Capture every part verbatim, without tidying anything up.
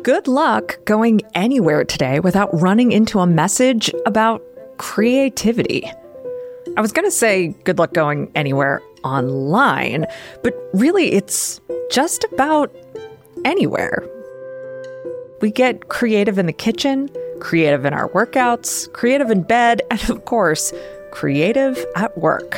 Good luck going anywhere today without running into a message about creativity. I was going to say good luck going anywhere online, but really it's just about anywhere. We get creative in the kitchen, creative in our workouts, creative in bed, and of course, creative at work.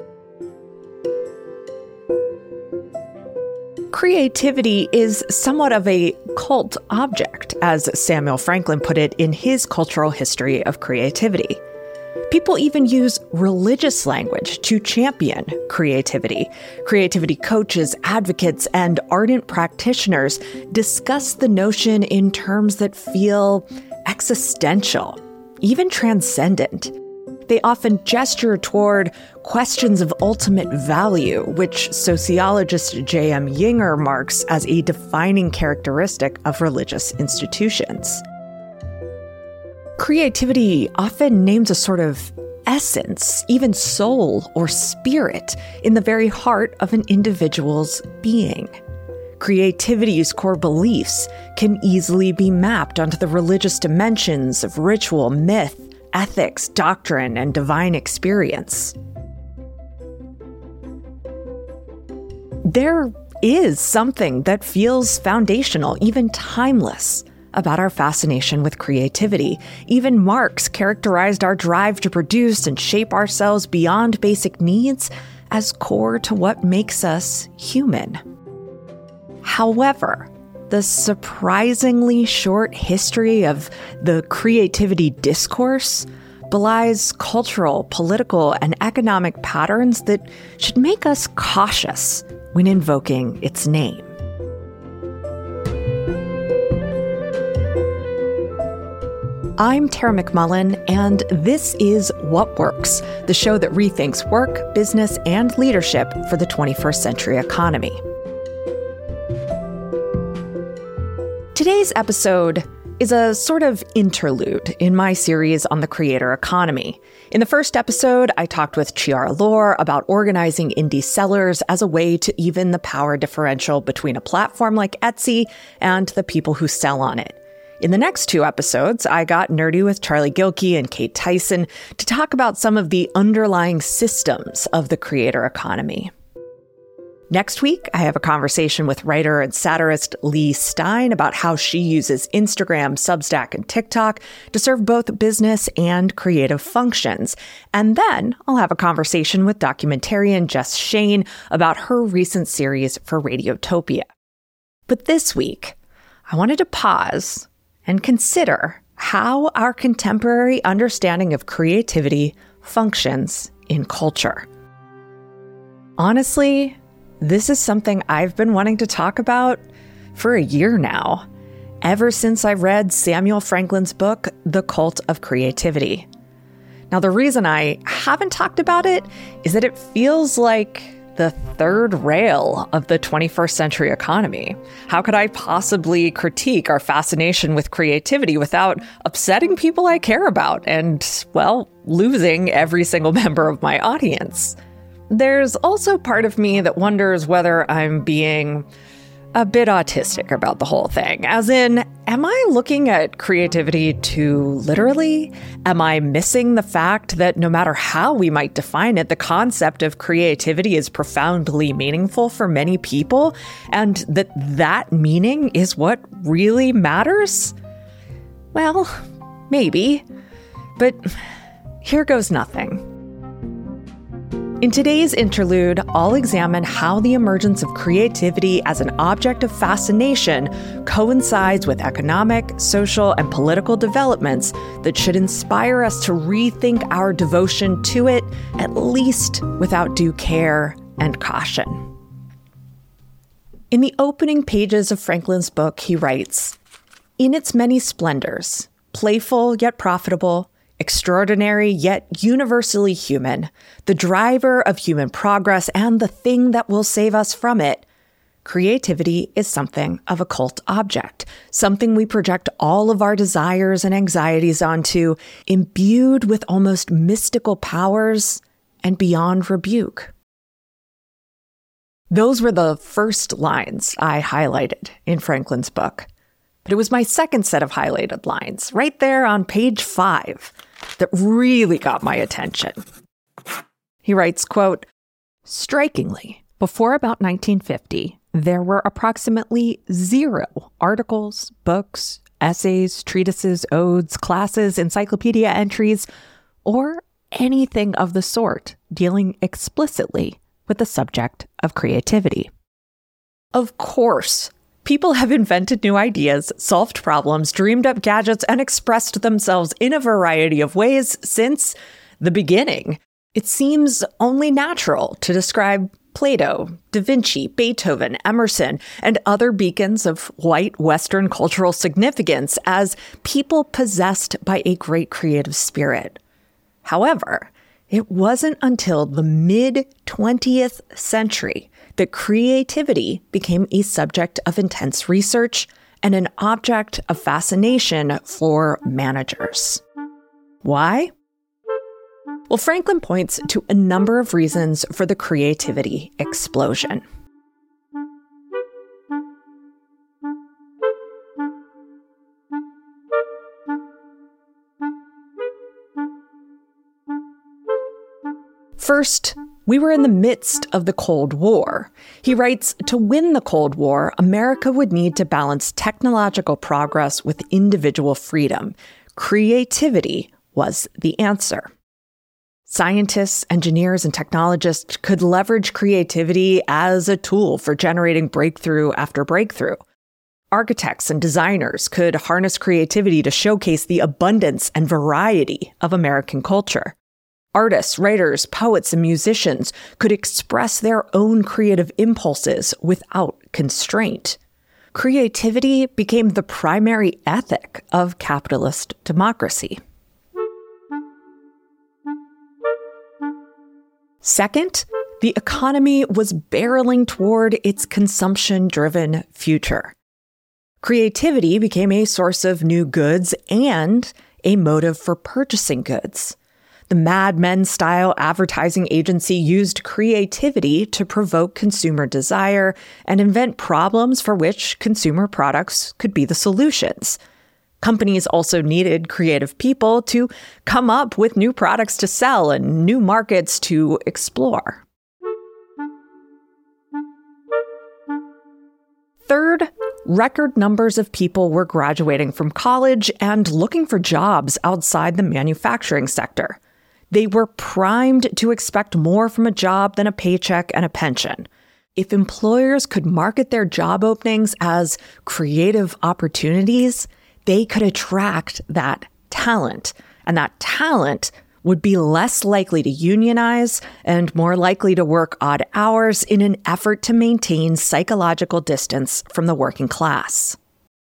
Creativity is somewhat of a cult object, as Samuel Franklin put it in his Cultural History of Creativity. People even use religious language to champion creativity. Creativity coaches, advocates, and ardent practitioners discuss the notion in terms that feel existential, even transcendent. They often gesture toward questions of ultimate value, which sociologist J M Yinger marks as a defining characteristic of religious institutions. Creativity often names a sort of essence, even soul or spirit, in the very heart of an individual's being. Creativity's core beliefs can easily be mapped onto the religious dimensions of ritual, myth, ethics, doctrine, and divine experience. There is something that feels foundational, even timeless, about our fascination with creativity. Even Marx characterized our drive to produce and shape ourselves beyond basic needs as core to what makes us human. However, the surprisingly short history of the creativity discourse belies cultural, political, and economic patterns that should make us cautious when invoking its name. I'm Tara McMullin, and this is What Works, the show that rethinks work, business, and leadership for the twenty-first century economy. Today's episode is a sort of interlude in my series on the creator economy. In the first episode, I talked with Chiara Lohr about organizing indie sellers as a way to even the power differential between a platform like Etsy and the people who sell on it. In the next two episodes, I got nerdy with Charlie Gilkey and Kate Tyson to talk about some of the underlying systems of the creator economy. Next week, I have a conversation with writer and satirist Leigh Stein about how she uses Instagram, Substack, and TikTok to serve both business and creative functions. And then I'll have a conversation with documentarian Jess Shane about her recent series for Radiotopia. But this week, I wanted to pause and consider how our contemporary understanding of creativity functions in culture. Honestly, this is something I've been wanting to talk about for a year now, ever since I read Samuel Franklin's book, The Cult of Creativity. Now, the reason I haven't talked about it is that it feels like the third rail of the twenty-first century economy. How could I possibly critique our fascination with creativity without upsetting people I care about and, well, losing every single member of my audience? There's also part of me that wonders whether I'm being a bit autistic about the whole thing. As in, am I looking at creativity too literally? Am I missing the fact that no matter how we might define it, the concept of creativity is profoundly meaningful for many people, and that that meaning is what really matters? Well, maybe, but here goes nothing. In today's interlude, I'll examine how the emergence of creativity as an object of fascination coincides with economic, social, and political developments that should inspire us to rethink our devotion to it, at least without due care and caution. In the opening pages of Franklin's book, he writes, "In its many splendors, playful yet profitable, extraordinary yet universally human, the driver of human progress and the thing that will save us from it, creativity is something of a cult object, something we project all of our desires and anxieties onto, imbued with almost mystical powers and beyond rebuke." Those were the first lines I highlighted in Franklin's book. But it was my second set of highlighted lines, right there on page five, that really got my attention. He writes, quote, "Strikingly, before about nineteen fifty, there were approximately zero articles, books, essays, treatises, odes, classes, encyclopedia entries, or anything of the sort dealing explicitly with the subject of creativity." Of course, people have invented new ideas, solved problems, dreamed up gadgets, and expressed themselves in a variety of ways since the beginning. It seems only natural to describe Plato, Da Vinci, Beethoven, Emerson, and other beacons of white Western cultural significance as people possessed by a great creative spirit. However, it wasn't until the mid-twentieth century that creativity became a subject of intense research and an object of fascination for managers. Why? Well, Franklin points to a number of reasons for the creativity explosion. First, we were in the midst of the Cold War. He writes, to win the Cold War, America would need to balance technological progress with individual freedom. Creativity was the answer. Scientists, engineers, and technologists could leverage creativity as a tool for generating breakthrough after breakthrough. Architects and designers could harness creativity to showcase the abundance and variety of American culture. Artists, writers, poets, and musicians could express their own creative impulses without constraint. Creativity became the primary ethic of capitalist democracy. Second, the economy was barreling toward its consumption-driven future. Creativity became a source of new goods and a motive for purchasing goods. The Mad Men-style advertising agency used creativity to provoke consumer desire and invent problems for which consumer products could be the solutions. Companies also needed creative people to come up with new products to sell and new markets to explore. Third, record numbers of people were graduating from college and looking for jobs outside the manufacturing sector. They were primed to expect more from a job than a paycheck and a pension. If employers could market their job openings as creative opportunities, they could attract that talent, and that talent would be less likely to unionize and more likely to work odd hours in an effort to maintain psychological distance from the working class.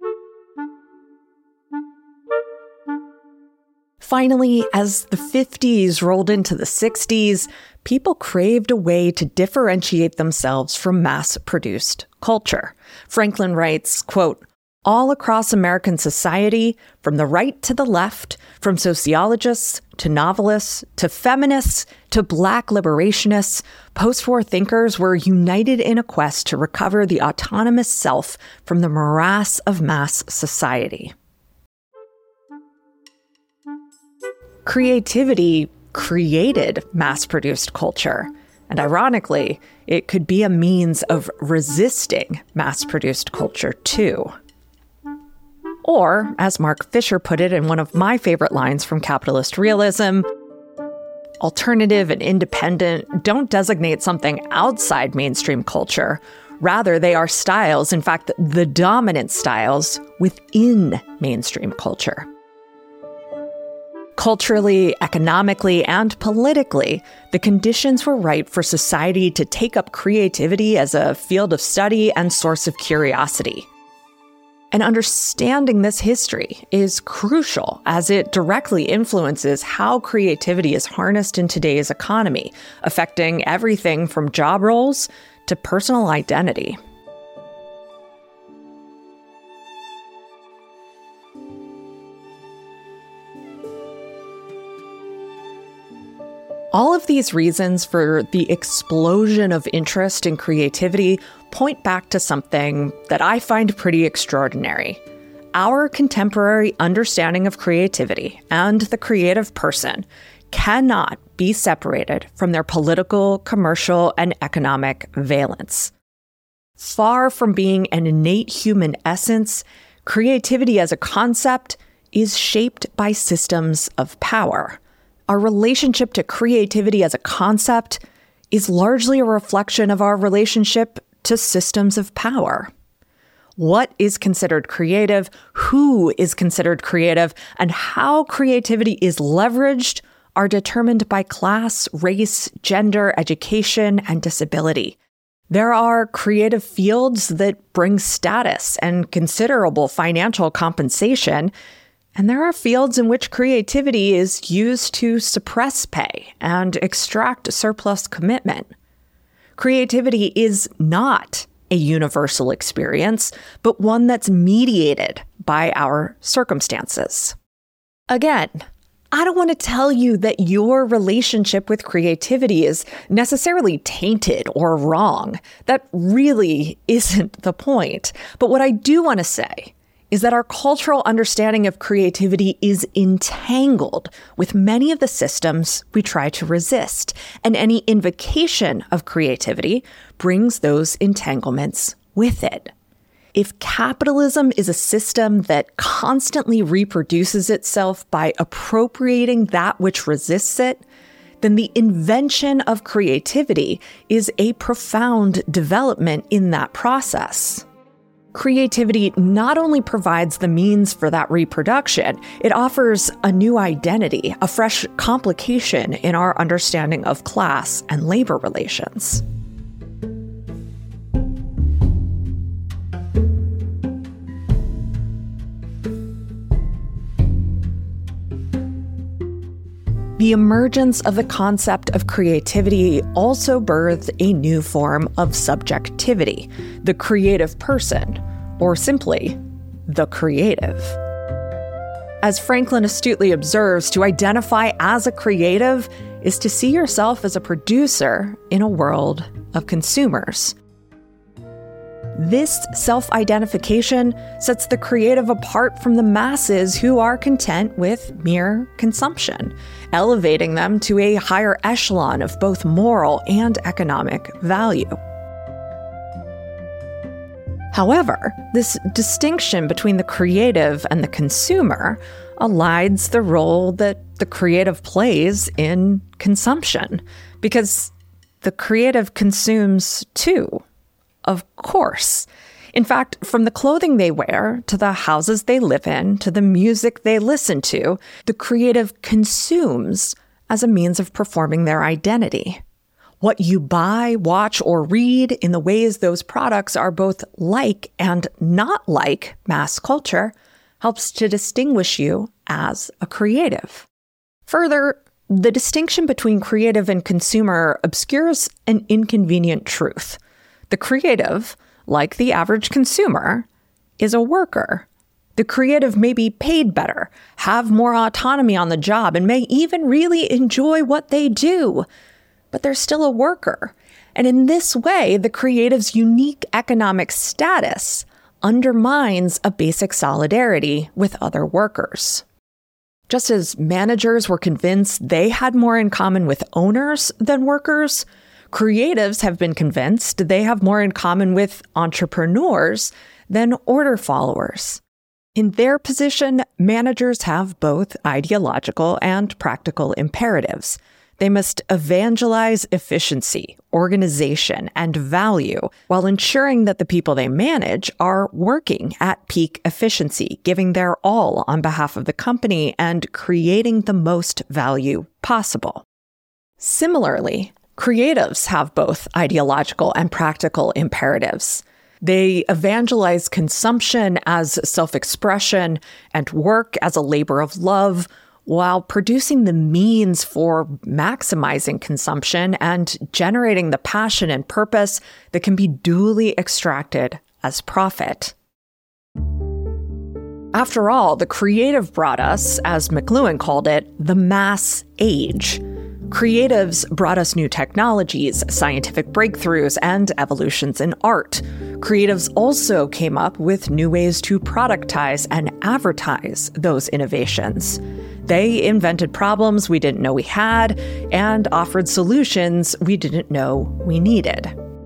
Finally, as the fifties rolled into the sixties, people craved a way to differentiate themselves from mass-produced culture. Franklin writes, quote, "All across American society, from the right to the left, from sociologists to novelists to feminists to Black liberationists, post-war thinkers were united in a quest to recover the autonomous self from the morass of mass society." Creativity created mass-produced culture, and ironically, it could be a means of resisting mass-produced culture too. Or, as Mark Fisher put it in one of my favorite lines from Capitalist Realism, alternative and independent don't designate something outside mainstream culture. Rather, they are styles, in fact, the dominant styles within mainstream culture. Culturally, economically, and politically, the conditions were right for society to take up creativity as a field of study and source of curiosity. And understanding this history is crucial as it directly influences how creativity is harnessed in today's economy, affecting everything from job roles to personal identity. All of these reasons for the explosion of interest in creativity point back to something that I find pretty extraordinary. our contemporary understanding of creativity and the creative person cannot be separated from their political, commercial, and economic valence. Far from being an innate human essence, creativity as a concept is shaped by systems of power. Our relationship to creativity as a concept is largely a reflection of our relationship to systems of power. What is considered creative, who is considered creative, and how creativity is leveraged are determined by class, race, gender, education, and disability. There are creative fields that bring status and considerable financial compensation, and there are fields in which creativity is used to suppress pay and extract surplus commitment. Creativity is not a universal experience, but one that's mediated by our circumstances. Again, I don't want to tell you that your relationship with creativity is necessarily tainted or wrong. That really isn't the point. But what I do want to say is that our cultural understanding of creativity is entangled with many of the systems we try to resist, and any invocation of creativity brings those entanglements with it. If capitalism is a system that constantly reproduces itself by appropriating that which resists it, then the invention of creativity is a profound development in that process. Creativity not only provides the means for that reproduction, it offers a new identity, a fresh complication in our understanding of class and labor relations. The emergence of the concept of creativity also birthed a new form of subjectivity, the creative person, or simply, the creative. As Franklin astutely observes, to identify as a creative is to see yourself as a producer in a world of consumers. This self-identification sets the creative apart from the masses who are content with mere consumption, elevating them to a higher echelon of both moral and economic value. However, this distinction between the creative and the consumer elides the role that the creative plays in consumption, because the creative consumes too. Of course. In fact, from the clothing they wear, to the houses they live in, to the music they listen to, the creative consumes as a means of performing their identity. What you buy, watch, or read in the ways those products are both like and not like mass culture helps to distinguish you as a creative. Further, the distinction between creative and consumer obscures an inconvenient truth. The creative, like the average consumer, is a worker. The creative may be paid better, have more autonomy on the job, and may even really enjoy what they do. But they're still a worker. And in this way, the creative's unique economic status undermines a basic solidarity with other workers. Just as managers were convinced they had more in common with owners than workers, creatives have been convinced they have more in common with entrepreneurs than order followers. In their position, managers have both ideological and practical imperatives. They must evangelize efficiency, organization, and value while ensuring that the people they manage are working at peak efficiency, giving their all on behalf of the company and creating the most value possible. Similarly, creatives have both ideological and practical imperatives. They evangelize consumption as self-expression and work as a labor of love, while producing the means for maximizing consumption and generating the passion and purpose that can be duly extracted as profit. After all, the creative brought us, as McLuhan called it, the mass age. Creatives brought us new technologies, scientific breakthroughs, and evolutions in art. Creatives also came up with new ways to productize and advertise those innovations. They invented problems we didn't know we had and offered solutions we didn't know we needed.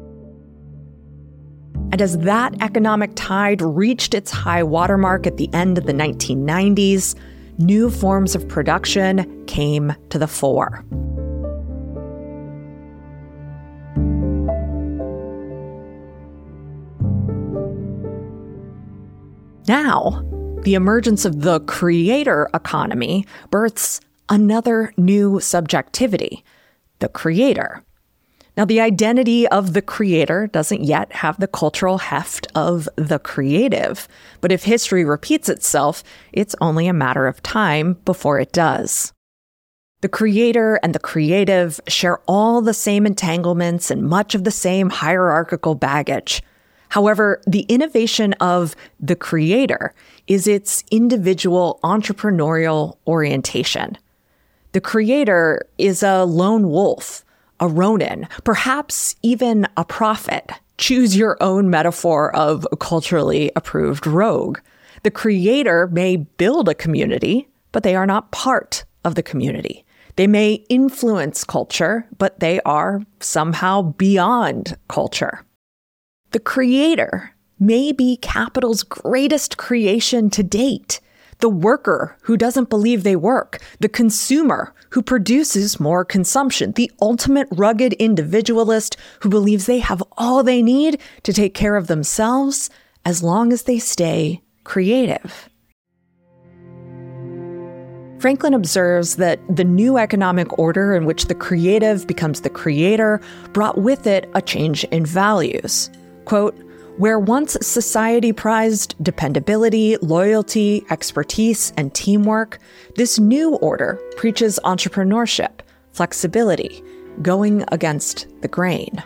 And as that economic tide reached its high watermark at the end of the nineteen nineties, new forms of production came to the fore. Now, the emergence of the creator economy births another new subjectivity, the creator. Now, the identity of the creator doesn't yet have the cultural heft of the creative, but if history repeats itself, it's only a matter of time before it does. The creator and the creative share all the same entanglements and much of the same hierarchical baggage. However, the innovation of the creator is its individual entrepreneurial orientation. The creator is a lone wolf, a Ronin, perhaps even a prophet. Choose your own metaphor of a culturally approved rogue. The creator may build a community, but they are not part of the community. They may influence culture, but they are somehow beyond culture. The creator may be capital's greatest creation to date. The worker who doesn't believe they work. The consumer who produces more consumption. The ultimate rugged individualist who believes they have all they need to take care of themselves as long as they stay creative. Franklin observes that the new economic order in which the creative becomes the creator brought with it a change in values. Quote, where once society prized dependability, loyalty, expertise, and teamwork, this new order preaches entrepreneurship, flexibility, going against the grain.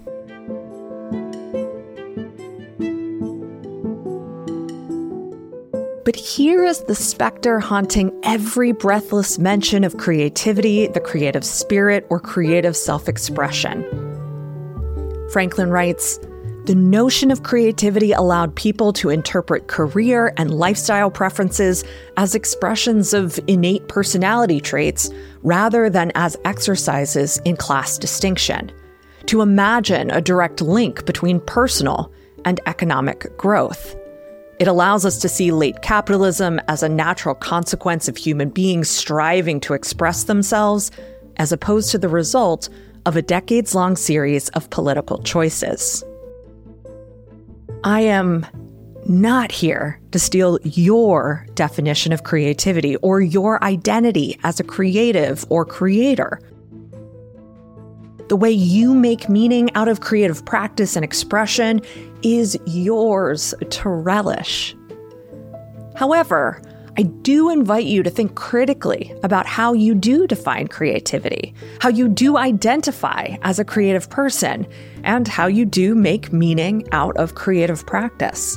But here is the specter haunting every breathless mention of creativity, the creative spirit, or creative self-expression. Franklin writes, the notion of creativity allowed people to interpret career and lifestyle preferences as expressions of innate personality traits rather than as exercises in class distinction, to imagine a direct link between personal and economic growth. It allows us to see late capitalism as a natural consequence of human beings striving to express themselves, as opposed to the result of a decades-long series of political choices. I am not here to steal your definition of creativity or your identity as a creative or creator. The way you make meaning out of creative practice and expression is yours to relish. However, I do invite you to think critically about how you do define creativity, how you do identify as a creative person, and how you do make meaning out of creative practice.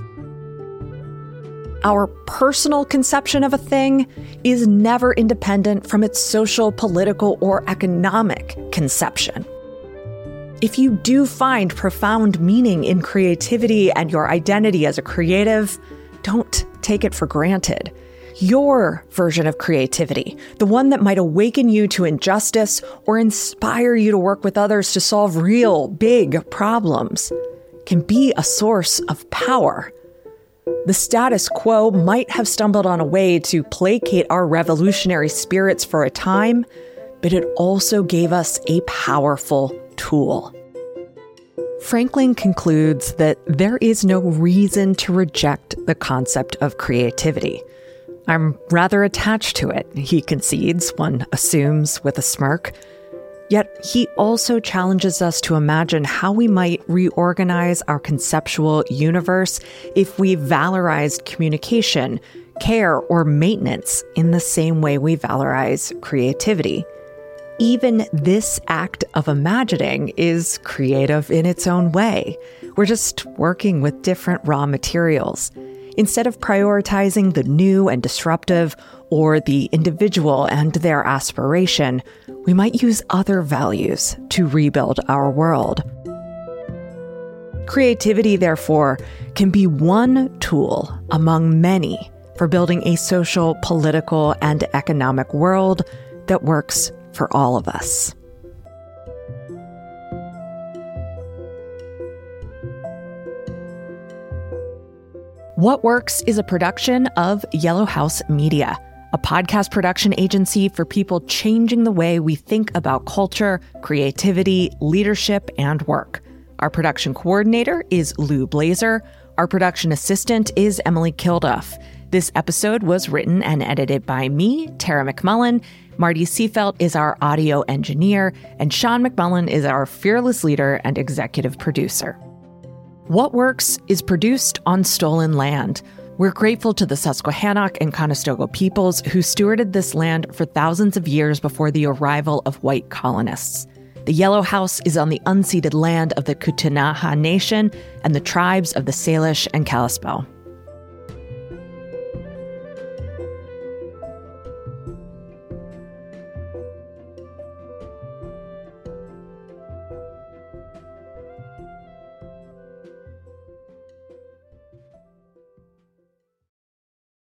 Our personal conception of a thing is never independent from its social, political, or economic conception. If you do find profound meaning in creativity and your identity as a creative, don't take it for granted. Your version of creativity, the one that might awaken you to injustice or inspire you to work with others to solve real, big problems, can be a source of power. The status quo might have stumbled on a way to placate our revolutionary spirits for a time, but it also gave us a powerful tool. Franklin concludes that there is no reason to reject the concept of creativity. I'm rather attached to it, he concedes, one assumes with a smirk. Yet he also challenges us to imagine how we might reorganize our conceptual universe if we valorized communication, care, or maintenance in the same way we valorize creativity. Even this act of imagining is creative in its own way. We're just working with different raw materials. Instead of prioritizing the new and disruptive or the individual and their aspiration, we might use other values to rebuild our world. Creativity, therefore, can be one tool among many for building a social, political, and economic world that works for all of us. What Works is a production of Yellow House Media, a podcast production agency for people changing the way we think about culture, creativity, leadership, and work. Our production coordinator is Lou Blazer. Our production assistant is Emily Kilduff. This episode was written and edited by me, Tara McMullen. Marty Seafelt is our audio engineer, and Sean McMullen is our fearless leader and executive producer. What Works is produced on stolen land. We're grateful to the Susquehannock and Conestoga peoples who stewarded this land for thousands of years before the arrival of white colonists. The Yellow House is on the unceded land of the Ktunaxa Nation and the tribes of the Salish and Kalispel.